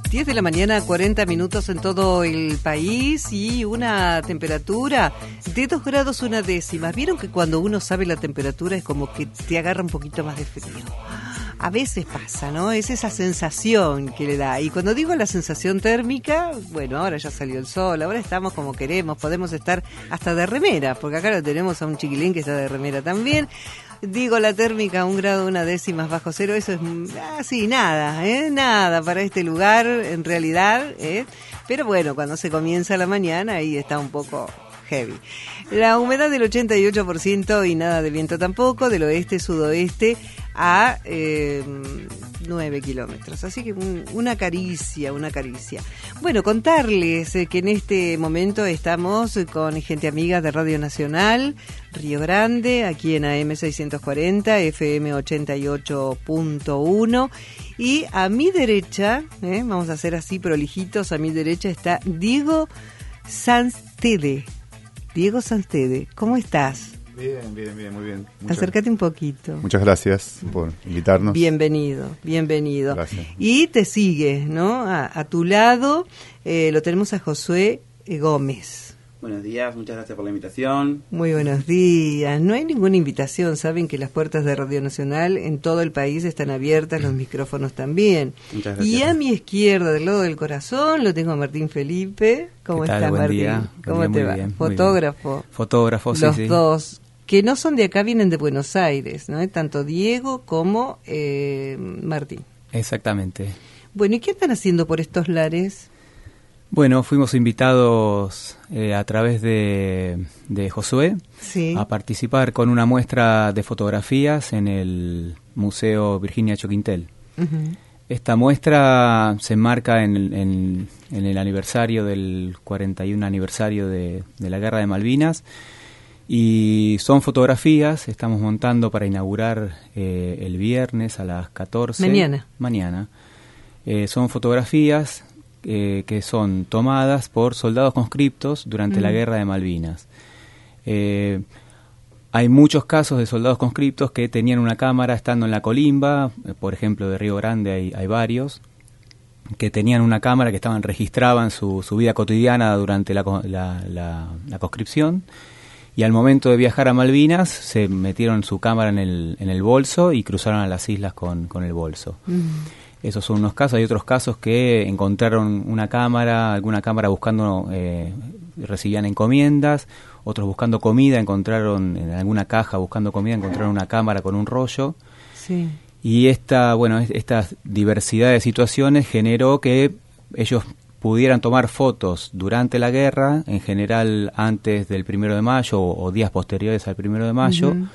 10 de la mañana, 40 minutos en todo el país y una temperatura de 2 grados una décima. ¿Vieron que cuando uno sabe la temperatura es como que te agarra un poquito más de frío? A veces pasa, ¿no? Es esa sensación que le da. Y cuando digo la sensación térmica, bueno, ahora ya salió el sol, ahora estamos como queremos, podemos estar hasta de remera, porque acá lo tenemos a un chiquilín que está de remera también. Digo la térmica, 1 grado una décima bajo cero, eso es así, nada, nada para este lugar en realidad, pero bueno, cuando se comienza la mañana ahí está un poco heavy. La humedad del 88% y nada de viento tampoco, del oeste-sudoeste a 9 kilómetros, así que una caricia. Bueno, contarles que en este momento estamos con gente amiga de Radio Nacional Río Grande, aquí en AM 640, FM 88.1, y a mi derecha, vamos a hacer así prolijitos, a mi derecha está Diego Sanstede. Diego Sanstede, ¿cómo estás? Bien, muy bien. Acércate un poquito. Muchas gracias por invitarnos. Bienvenido. Gracias. Y te sigue, ¿no? A tu lado lo tenemos a Josué Gómez. Buenos días, muchas gracias por la invitación. Muy buenos días. No hay ninguna invitación, saben que las puertas de Radio Nacional en todo el país están abiertas, los micrófonos también. Muchas gracias. Y a mi izquierda, del lado del corazón, lo tengo a Martín Felipe. ¿Cómo estás, Martín? Día. ¿Cómo te va? Bien, Fotógrafo. Fotógrafo, sí, los sí. dos, que no son de acá, vienen de Buenos Aires, ¿no? Tanto Diego como Martín. Exactamente. Bueno, ¿y qué están haciendo por estos lares? Bueno, fuimos invitados a través de Josué, sí, a participar con una muestra de fotografías en el Museo Virginia Choquintel. Uh-huh. Esta muestra se enmarca en el aniversario del 41 aniversario de la Guerra de Malvinas, y son fotografías, estamos montando para inaugurar el viernes a las 14. Mañana. Son fotografías que son tomadas por soldados conscriptos durante la Guerra de Malvinas. Hay muchos casos de soldados conscriptos que tenían una cámara estando en la colimba, por ejemplo de Río Grande hay varios, que tenían una cámara que registraban su vida cotidiana durante la conscripción, y al momento de viajar a Malvinas se metieron su cámara en el bolso y cruzaron a las islas con el bolso. Esos son unos casos. Hay otros casos que encontraron alguna cámara buscando, recibían encomiendas, otros buscando comida, encontraron en alguna caja buscando comida, encontraron una cámara con un rollo. Sí. Y esta diversidad de situaciones generó que ellos pudieran tomar fotos durante la guerra, en general antes del 1 de mayo o días posteriores al 1 de mayo, uh-huh,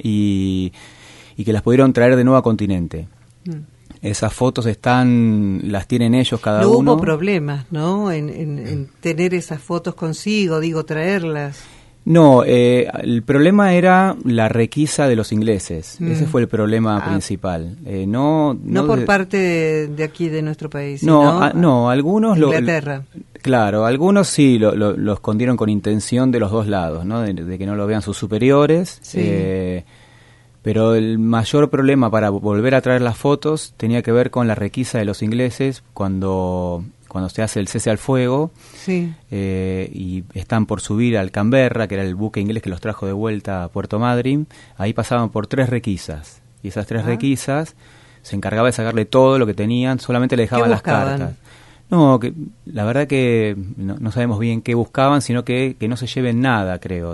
y que las pudieron traer de nuevo a Continente. Esas fotos las tienen ellos cada uno. No hubo problemas, ¿no? En tener esas fotos consigo, traerlas. No, el problema era la requisa de los ingleses. Ese fue el problema principal. No por parte de aquí, de nuestro país. No, algunos... Inglaterra. Claro, algunos sí lo escondieron con intención de los dos lados, ¿no? De que no lo vean sus superiores. Sí. Pero el mayor problema para volver a traer las fotos tenía que ver con la requisa de los ingleses cuando se hace el cese al fuego. Sí. Y están por subir al Canberra, que era el buque inglés que los trajo de vuelta a Puerto Madryn. Ahí pasaban por 3 requisas, y esas 3 requisas se encargaba de sacarle todo lo que tenían, solamente le dejaban las cartas. No, que la verdad que no sabemos bien qué buscaban, sino que no se lleven nada, creo,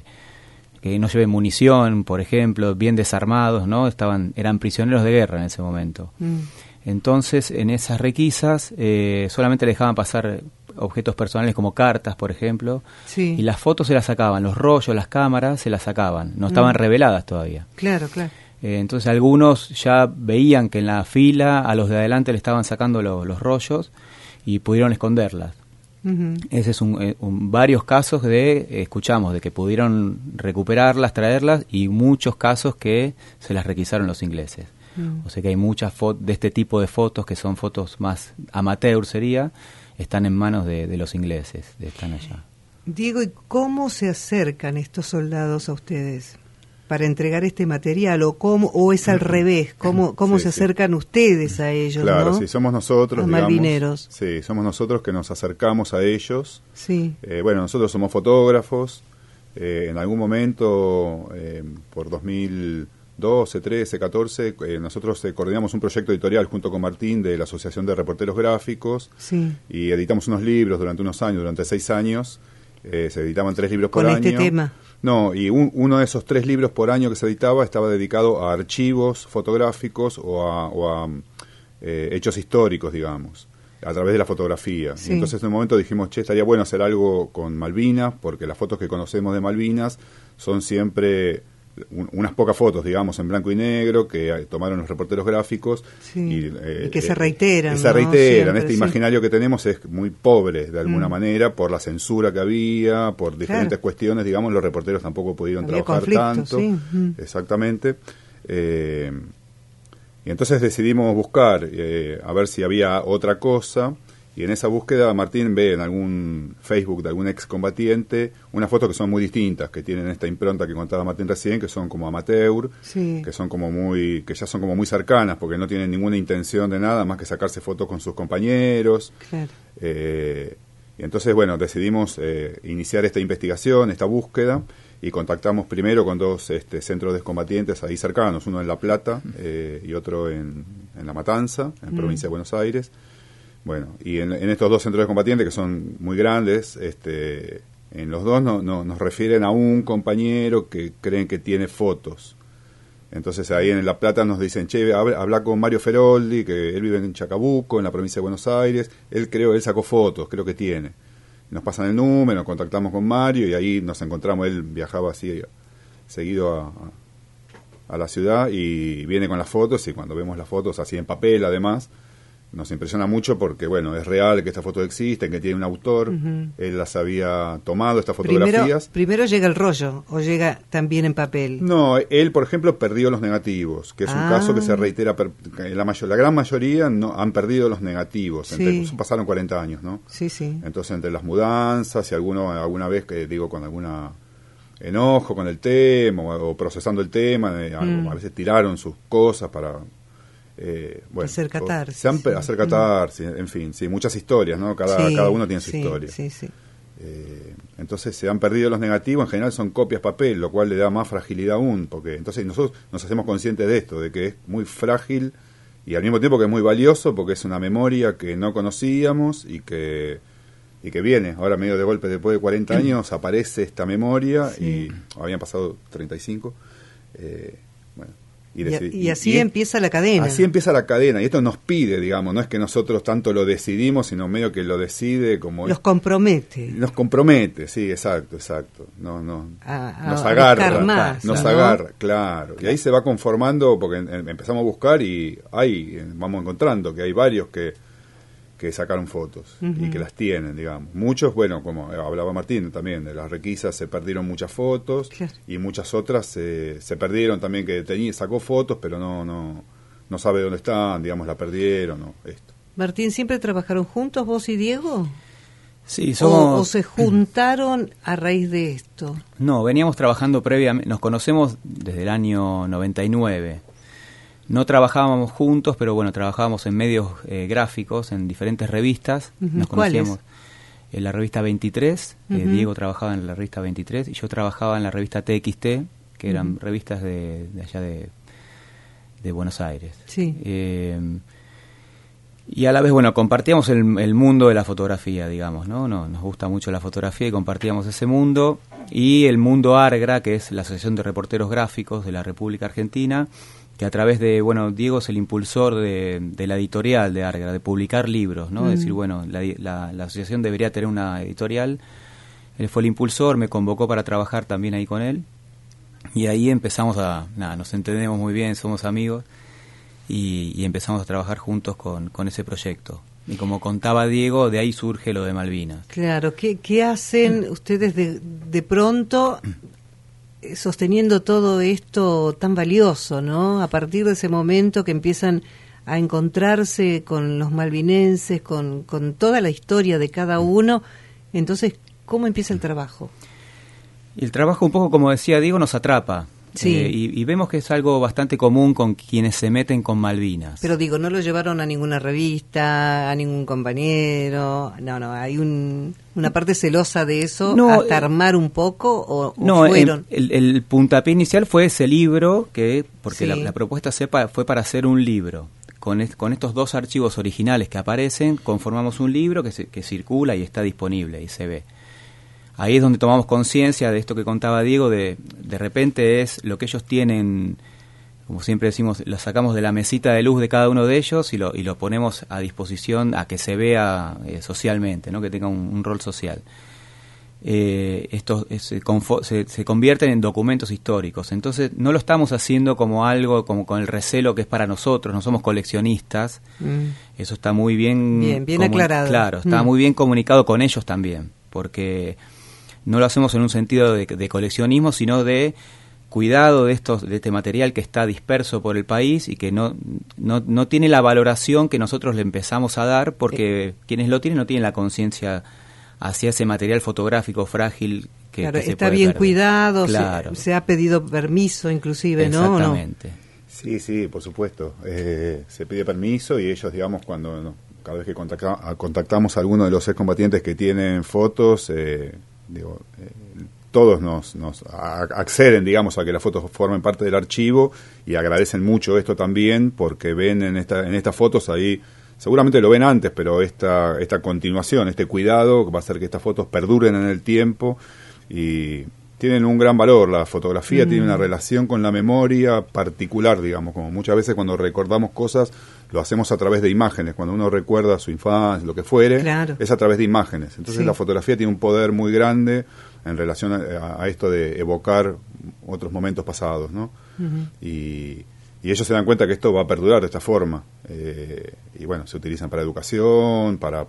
que no lleven munición, por ejemplo, bien desarmados, ¿no? Eran prisioneros de guerra en ese momento. Entonces, en esas requisas solamente le dejaban pasar objetos personales como cartas, por ejemplo, sí, y las fotos se las sacaban, los rollos, las cámaras se las sacaban, no estaban reveladas todavía. Claro. Entonces algunos ya veían que en la fila a los de adelante le estaban sacando los rollos y pudieron esconderlas. Uh-huh. Ese es varios casos escuchamos de que pudieron recuperarlas, traerlas, y muchos casos que se las requisaron los ingleses. O sea que hay muchas de este tipo de fotos, que son fotos más amateur están en manos de los ingleses, están allá. Diego, ¿y cómo se acercan estos soldados a ustedes? para entregar este material, o es al revés, cómo Sí, se acercan ustedes a ellos, Claro, ¿no? sí, somos nosotros, Los digamos. malvineros. Sí, somos nosotros que nos acercamos a ellos. Sí. Bueno, nosotros somos fotógrafos. En algún momento, por 2012, 13, 14, nosotros coordinamos un proyecto editorial junto con Martín de la Asociación de Reporteros Gráficos. Sí. Y editamos unos libros durante unos años, durante 6 años. Se editaban 3 libros por Con año. este tema. No, y uno de esos 3 libros por año que se editaba estaba dedicado a archivos fotográficos o a hechos históricos, digamos, a través de la fotografía. Sí. Y entonces en un momento dijimos, estaría bueno hacer algo con Malvinas, porque las fotos que conocemos de Malvinas son siempre unas pocas fotos, digamos, en blanco y negro, que tomaron los reporteros gráficos. Sí. Y que se reiteran. Se ¿no? reiteran. Siempre, Este sí. imaginario que tenemos es muy pobre, de alguna manera, por la censura que había, por diferentes cuestiones, digamos, los reporteros tampoco pudieron Había trabajar conflictos, tanto. sí. Exactamente. Y entonces decidimos buscar, a ver si había otra cosa, y en esa búsqueda Martín ve en algún Facebook de algún excombatiente unas fotos que son muy distintas, que tienen esta impronta que contaba Martín recién, que son como amateur, Sí. que son como que ya son como muy cercanas, porque no tienen ninguna intención de nada más que sacarse fotos con sus compañeros. Claro. Y entonces, bueno, decidimos iniciar esta investigación, esta búsqueda, y contactamos primero con 2 centros de excombatientes ahí cercanos, uno en La Plata y otro en La Matanza, en provincia de Buenos Aires. Bueno, y en estos 2 centros de excombatientes, que son muy grandes, en los 2 nos refieren a un compañero que creen que tiene fotos. Entonces ahí en La Plata nos dicen, che, habla con Mario Feroldi, que él vive en Chacabuco, en la provincia de Buenos Aires, él sacó fotos, creo que tiene. Nos pasan el número, nos contactamos con Mario y ahí nos encontramos, él viajaba así seguido a la ciudad y viene con las fotos, y cuando vemos las fotos así en papel además, nos impresiona mucho porque, bueno, es real que estas fotos existen, que tiene un autor, él las había tomado, estas fotografías. Primero llega el rollo, o llega también en papel. No, él, por ejemplo, perdió los negativos, que es un caso que se reitera, la gran mayoría no han perdido los negativos, Sí. pasaron 40 años, ¿no? Sí, sí. Entonces, entre las mudanzas y alguna vez, con alguna enojo con el tema o procesando el tema, a veces tiraron sus cosas para... hacer catarsis. Hacer catarsis, en fin, sí, muchas historias, ¿no? Cada uno tiene su historia. Sí, sí. Entonces se han perdido los negativos, en general son copias papel, lo cual le da más fragilidad aún, porque entonces nosotros nos hacemos conscientes de esto, de que es muy frágil y al mismo tiempo que es muy valioso, porque es una memoria que no conocíamos y que viene, ahora medio de golpe, después de 40 años aparece esta memoria, y habían pasado 35, bueno. Y así empieza la cadena. Así empieza la cadena, y esto nos pide, digamos, no es que nosotros tanto lo decidimos, sino medio que lo decide como... Los compromete. Nos compromete, sí, exacto. Nos agarra, más, nos ¿no? agarra, claro. Y ahí se va conformando, porque empezamos a buscar y vamos encontrando que hay varios que sacaron fotos y que las tienen, digamos. Muchos, bueno, como hablaba Martín también, de las requisas se perdieron muchas fotos, claro. Y muchas otras se perdieron también, que sacó fotos, pero no sabe dónde están, digamos, la perdieron, o esto. Martín, ¿siempre trabajaron juntos vos y Diego? Sí, somos... ¿O se juntaron a raíz de esto? No, veníamos trabajando previamente, nos conocemos desde el año 99. No trabajábamos juntos, pero bueno, trabajábamos en medios gráficos, en diferentes revistas. Nos conocíamos en la revista 23, Diego trabajaba en la revista 23 y yo trabajaba en la revista TXT, que eran revistas de allá de Buenos Aires. Sí. Y a la vez, bueno, compartíamos el mundo de la fotografía, digamos, ¿no? Nos gusta mucho la fotografía y compartíamos ese mundo. Y el mundo ARGRA, que es la Asociación de Reporteros Gráficos de la República Argentina, que a través de, bueno, Diego es el impulsor de la editorial de ARGRA, de publicar libros, ¿no? Decir, bueno, la asociación debería tener una editorial. Él fue el impulsor, me convocó para trabajar también ahí con él. Y ahí empezamos nos entendemos muy bien, somos amigos, y empezamos a trabajar juntos con ese proyecto. Y como contaba Diego, de ahí surge lo de Malvinas. Claro, ¿qué hacen ustedes de pronto sosteniendo todo esto tan valioso, ¿no? A partir de ese momento que empiezan a encontrarse con los malvinenses, con toda la historia de cada uno, entonces, ¿cómo empieza el trabajo? Y el trabajo, un poco como decía Diego, nos atrapa. Sí. Y vemos que es algo bastante común con quienes se meten con Malvinas. Pero digo, no lo llevaron a ninguna revista, a ningún compañero. No, hay una parte celosa de eso, hasta armar un poco, o fueron. El puntapié inicial fue ese libro, porque Sí. la propuesta fue para hacer un libro. Con estos 2 archivos originales que aparecen, conformamos un libro que circula y está disponible y se ve. Ahí es donde tomamos conciencia de esto que contaba Diego, de repente es lo que ellos tienen, como siempre decimos, lo sacamos de la mesita de luz de cada uno de ellos y lo ponemos a disposición a que se vea socialmente, ¿no? Que tenga un rol social. Estos se convierten en documentos históricos, entonces no lo estamos haciendo como algo, como con el recelo que es para nosotros, no somos coleccionistas, eso está muy bien aclarado. Claro, está muy bien comunicado con ellos también, porque no lo hacemos en un sentido de coleccionismo, sino de cuidado de este material que está disperso por el país y que no tiene la valoración que nosotros le empezamos a dar, porque quienes lo tienen no tienen la conciencia hacia ese material fotográfico frágil que se está puede bien perder. cuidado, Claro. se ha pedido permiso inclusive, ¿no? Exactamente. Sí, por supuesto. Se pide permiso y ellos, digamos, cada vez que contactamos a alguno de los excombatientes que tienen fotos, todos nos acceden, digamos, a que las fotos formen parte del archivo y agradecen mucho esto también, porque ven en estas fotos ahí, seguramente lo ven antes, pero esta continuación, este cuidado va a hacer que estas fotos perduren en el tiempo y tienen un gran valor. La fotografía tiene una relación con la memoria particular, digamos, como muchas veces cuando recordamos cosas lo hacemos a través de imágenes. Cuando uno recuerda su infancia, lo que fuere, claro, es a través de imágenes. Entonces la fotografía tiene un poder muy grande en relación a esto de evocar otros momentos pasados, ¿no? Y ellos se dan cuenta que esto va a perdurar de esta forma. Y bueno, se utilizan para educación, para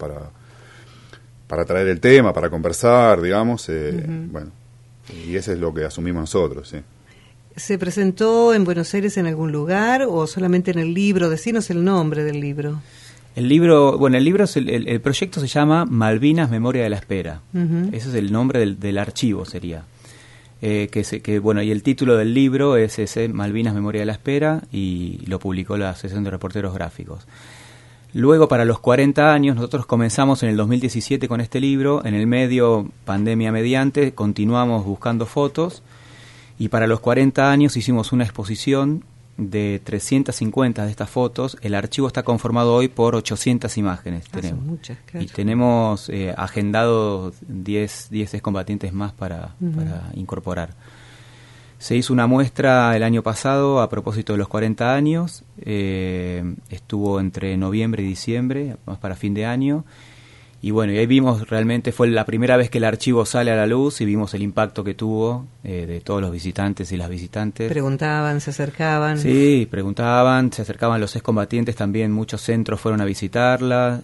traer el tema, para conversar, digamos. Bueno, y eso es lo que asumimos nosotros, sí. ¿Se presentó en Buenos Aires en algún lugar o solamente en el libro? Decinos el nombre del libro. El libro, el proyecto se llama Malvinas, Memoria de la Espera. Ese es el nombre del archivo, sería. Y el título del libro es ese, Malvinas, Memoria de la Espera, y lo publicó la Asociación de Reporteros Gráficos. Luego, para los 40 años, nosotros comenzamos en el 2017 con este libro. En el medio, pandemia mediante, continuamos buscando fotos. Y para los 40 años hicimos una exposición de 350 de estas fotos. El archivo está conformado hoy por 800 imágenes. Son muchas, claro. Y tenemos agendado 10 excombatientes más para incorporar. Se hizo una muestra el año pasado a propósito de los 40 años. Estuvo entre noviembre y diciembre, más para fin de año. Y bueno, y ahí vimos, realmente fue la primera vez que el archivo sale a la luz y vimos el impacto que tuvo de todos los visitantes y las visitantes. Preguntaban, se acercaban. Sí, preguntaban, se acercaban los excombatientes también, muchos centros fueron a visitarla.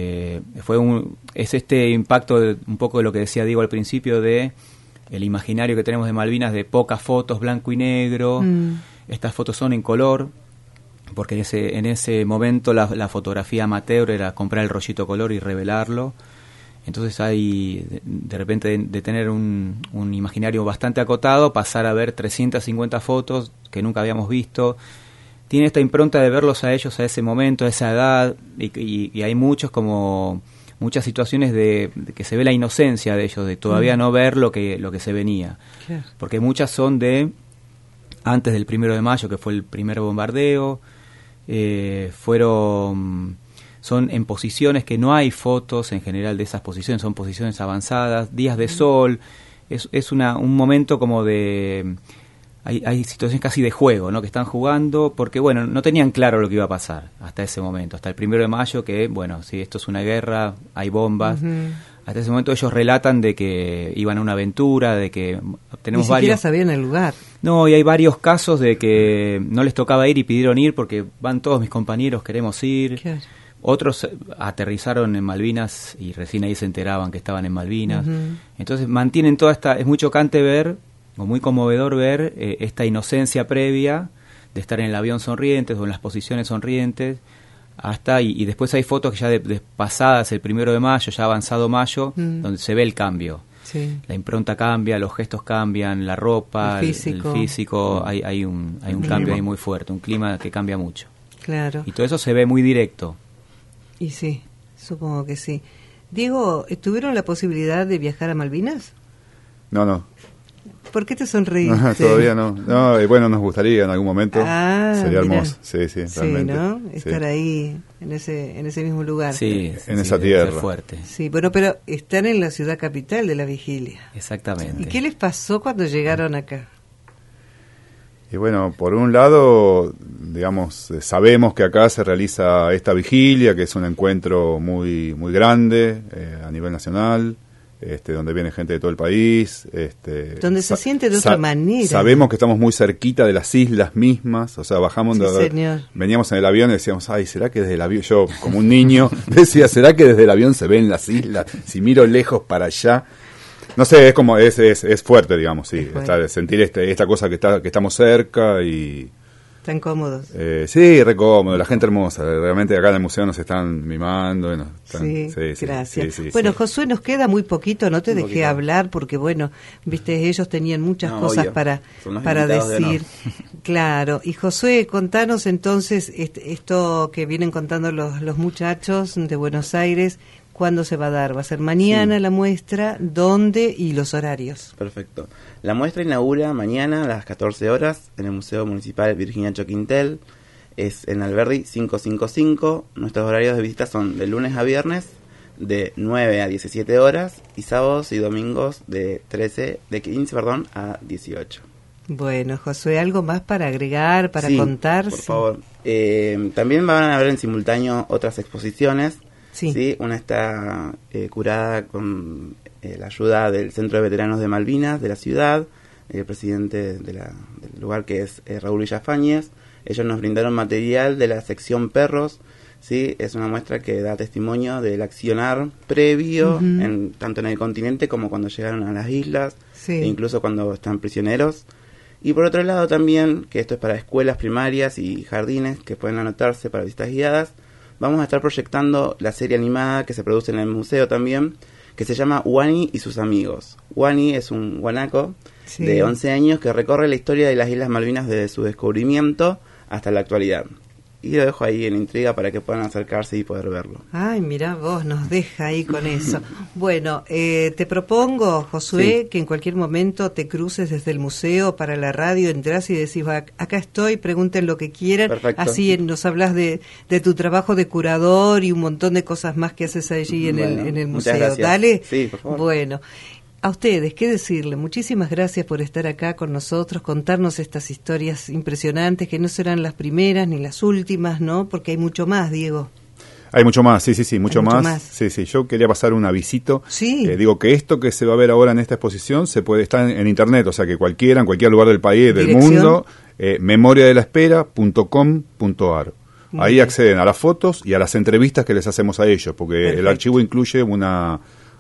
Es este impacto un poco de lo que decía Diego al principio, de el imaginario que tenemos de Malvinas, de pocas fotos, blanco y negro. Estas fotos son en color, porque en ese momento la fotografía amateur era comprar el rollito color y revelarlo. Entonces hay, de repente, de tener un imaginario bastante acotado, pasar a ver 350 fotos que nunca habíamos visto. Tiene esta impronta de verlos a ellos a ese momento, a esa edad, y hay muchas situaciones de que se ve la inocencia de ellos, de todavía no ver lo que se venía. Claro. Porque muchas son de antes del 1 de mayo, que fue el primer bombardeo. Son en posiciones que no hay fotos en general de esas posiciones, son posiciones avanzadas, días de sol. Es un momento como de... Hay situaciones casi de juego, ¿no? Que están jugando, porque bueno, no tenían claro lo que iba a pasar hasta ese momento, hasta el 1 de mayo, que bueno, si esto es una guerra, hay bombas. Hasta ese momento ellos relatan de que iban a una aventura, de que tenemos Ni siquiera sabían el lugar. No, y hay varios casos de que no les tocaba ir y pidieron ir porque van todos mis compañeros, queremos ir. Claro. Otros aterrizaron en Malvinas y recién ahí se enteraban que estaban en Malvinas. Entonces mantienen toda esta... Es muy chocante ver, o muy conmovedor ver esta inocencia previa de estar en el avión sonrientes o en las posiciones sonrientes, y después hay fotos que ya de pasadas el 1 de mayo, ya avanzado mayo, donde se ve el cambio. Sí. La impronta cambia, los gestos cambian, la ropa, el físico, hay un cambio ahí muy fuerte, un clima que cambia mucho. Claro. Y todo eso se ve muy directo. Y sí, supongo que sí. Diego, ¿tuvieron la posibilidad de viajar a Malvinas? No. ¿Por qué te sonreíste? Todavía no. No, bueno, nos gustaría en algún momento. Sería hermoso. Sí, realmente. ¿No? Estar ahí, en ese mismo lugar. Sí, en esa tierra. Fuerte. Sí, bueno, pero están en la ciudad capital de la vigilia. Exactamente. ¿Y qué les pasó cuando llegaron acá? Y bueno, por un lado, digamos, sabemos que acá se realiza esta vigilia, que es un encuentro muy grande a nivel nacional, donde viene gente de todo el país. Donde se siente de otra manera. Sabemos que estamos muy cerquita de las islas mismas, o sea, bajamos, veníamos en el avión y decíamos, ay, ¿será que desde el avión, yo como un niño decía, ¿será que desde el avión se ven las islas? Si miro lejos para allá. No sé, es como, es fuerte, digamos, sí, sentir esta cosa que estamos cerca y... Tan cómodos. Sí, re cómodo, la gente hermosa, realmente acá en el museo nos están mimando. Bueno, gracias. Sí, Josué, nos queda muy poquito, no te dejé hablar porque, bueno, viste, ellos tenían muchas cosas para decir. Claro, y Josué, contanos entonces esto que vienen contando los muchachos de Buenos Aires. ¿Cuándo se va a dar? ¿Va a ser mañana la muestra? ¿Dónde? ¿Y los horarios? Perfecto. La muestra inaugura mañana a las 14 horas en el Museo Municipal Virginia Choquintel. Es en Alberdi 555. Nuestros horarios de visita son de lunes a viernes de 9 a 17 horas y sábados y domingos de 15 a 18. Bueno, Josué, ¿algo más para agregar, para contar? Por favor. También van a haber en simultáneo otras exposiciones. Sí, una está curada con la ayuda del Centro de Veteranos de Malvinas de la ciudad, el presidente del lugar que es Raúl Villafañez. Ellos nos brindaron material de la sección perros. Sí, es una muestra que da testimonio del accionar previo, tanto en el continente como cuando llegaron a las islas, e incluso cuando están prisioneros. Y por otro lado también, que esto es para escuelas primarias y jardines que pueden anotarse para visitas guiadas, vamos a estar proyectando la serie animada que se produce en el museo también, que se llama Wani y sus amigos. Wani es un guanaco de 11 años que recorre la historia de las Islas Malvinas desde su descubrimiento hasta la actualidad. Y lo dejo ahí en intriga para que puedan acercarse y poder verlo. Ay, mirá vos, nos deja ahí con eso. Bueno, te propongo, Josué, que en cualquier momento te cruces desde el museo para la radio, entrás y decís, acá estoy, pregunten lo que quieran. Perfecto. Así nos hablas de tu trabajo de curador y un montón de cosas más que haces allí en el museo. Dale. Sí, por favor. Bueno. A ustedes, ¿qué decirle? Muchísimas gracias por estar acá con nosotros, contarnos estas historias impresionantes que no serán las primeras ni las últimas, ¿no? Porque hay mucho más, Diego. Hay mucho más, sí, mucho más. Sí, yo quería pasar un avisito. Sí. Digo que esto que se va a ver ahora en esta exposición se puede estar en internet, o sea que cualquiera, en cualquier lugar del país, del mundo, memoriadelaespera.com.ar. Ahí acceden a las fotos y a las entrevistas que les hacemos a ellos, porque el archivo incluye una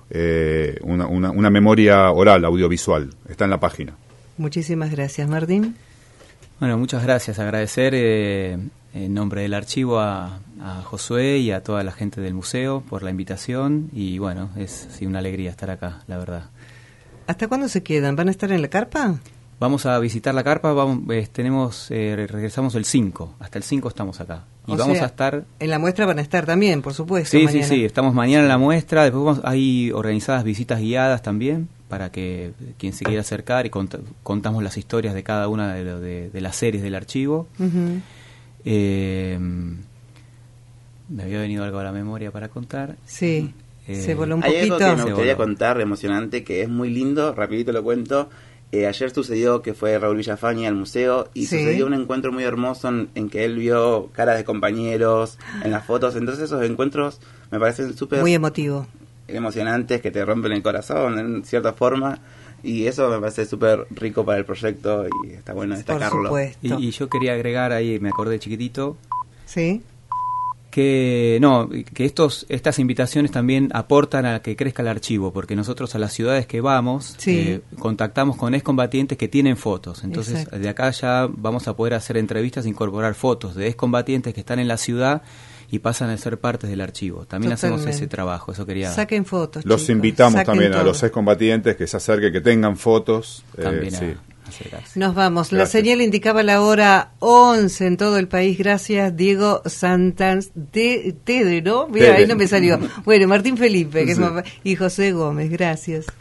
memoria oral, audiovisual. Está en la página. Muchísimas gracias, Martín. Bueno, muchas gracias. Agradecer en nombre del archivo a Josué y a toda la gente del museo por la invitación. Y bueno, es una alegría estar acá, la verdad. ¿Hasta cuándo se quedan? ¿Van a estar en la carpa? Vamos a visitar la carpa, regresamos el 5, hasta el 5 estamos acá. Y vamos a estar... En la muestra van a estar también, por supuesto. Sí, mañana. sí, estamos mañana en la muestra, después hay organizadas visitas guiadas también, para que quien se quiera acercar y contamos las historias de cada una de las series del archivo. Uh-huh. Me había venido algo a la memoria para contar. Sí, se voló un hay poquito. Algo que me gustaría contar, emocionante, que es muy lindo, rapidito lo cuento. Ayer sucedió que fue Raúl Villafañe al museo y sucedió un encuentro muy hermoso en que él vio caras de compañeros en las fotos. Entonces esos encuentros me parecen súper... Muy emotivo. Emocionantes, que te rompen el corazón en cierta forma. Y eso me parece súper rico para el proyecto y está bueno destacarlo. Por supuesto. Y yo quería agregar ahí, me acordé chiquitito. Sí. Que estas invitaciones también aportan a que crezca el archivo, porque nosotros a las ciudades que vamos contactamos con excombatientes que tienen fotos, entonces de acá ya vamos a poder hacer entrevistas e incorporar fotos de excombatientes que están en la ciudad y pasan a ser partes del archivo. También hacemos ese trabajo, eso quería... Saquen fotos, los chicos, invitamos también todo. A los excombatientes que se acerquen, que tengan fotos. También sí. Nos vamos. Gracias. La señal indicaba la hora 11 en todo el país. Gracias, Diego Tede, ¿no? Mira, ahí no me salió. Bueno, Martín Felipe que sí. Y José Gómez. Gracias.